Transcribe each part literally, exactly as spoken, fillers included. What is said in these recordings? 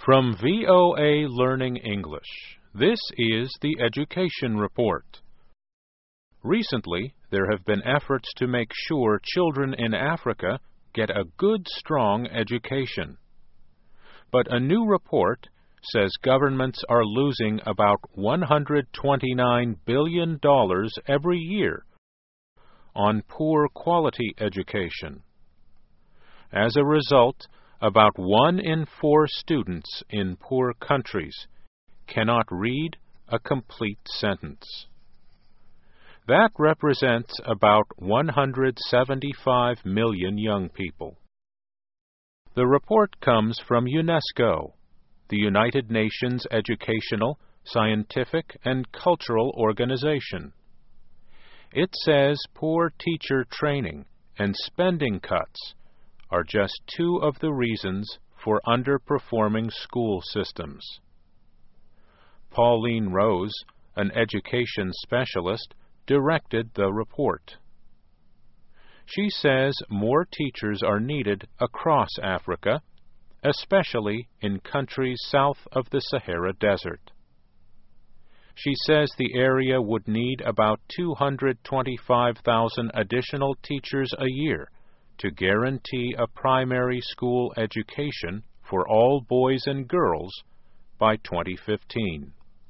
From V O A Learning English, this is the Education Report. Recently, there have been efforts to make sure children in Africa get a good, strong education. But a new report says governments are losing about one hundred twenty-nine billion dollars every year on poor quality education. As a result, about one in four students in poor countries cannot read a complete sentence. That represents about one hundred seventy-five million young people. The report comes from UNESCO, the United Nations Educational, Scientific, and Cultural Organization. It says poor teacher training and spending cuts are just two of the reasons for underperforming school systems. Pauline Rose, an education specialist, directed the report. She says more teachers are needed across Africa, especially in countries south of the Sahara Desert. She says the area would need about two hundred twenty-five thousand additional teachers a year to guarantee a primary school education for all boys and girls by twenty fifteen.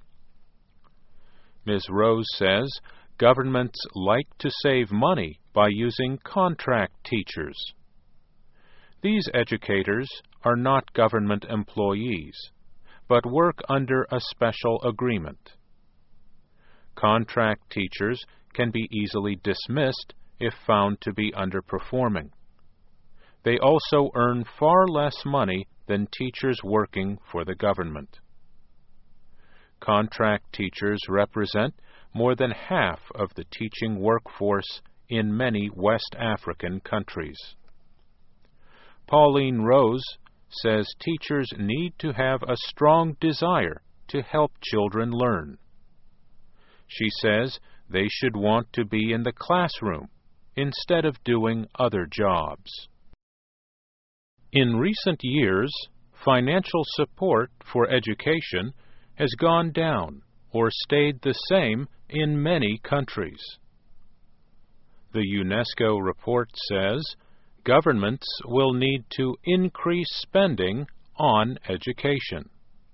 Miz Rose says governments like to save money by using contract teachers. These educators are not government employees, but work under a special agreement. Contract teachers can be easily dismissed if found to be underperforming. They also earn far less money than teachers working for the government. Contract teachers represent more than half of the teaching workforce in many West African countries. Pauline Rose says teachers need to have a strong desire to help children learn. She says they should want to be in the classroom instead of doing other jobs. In recent years, financial support for education has gone down or stayed the same in many countries. The UNESCO report says governments will need to increase spending on education.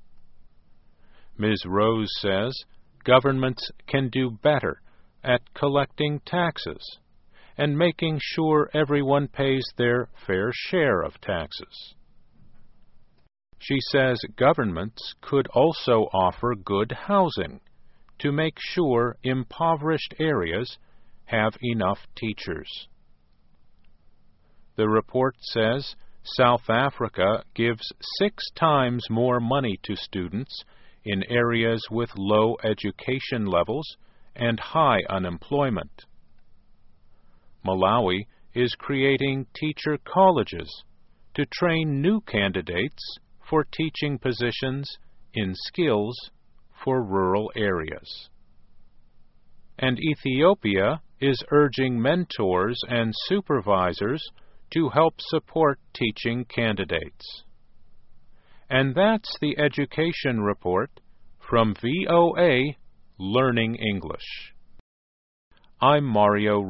Miz Rose says governments can do better at collecting taxes and making sure everyone pays their fair share of taxes. She says governments could also offer good housing to make sure impoverished areas have enough teachers. The report says South Africa gives six times more money to students in areas with low education levels and high unemployment. Malawi is creating teacher colleges to train new candidates for teaching positions in skills for rural areas. And Ethiopia is urging mentors and supervisors to help support teaching candidates. And that's the Education Report from V O A Learning English. I'm Mario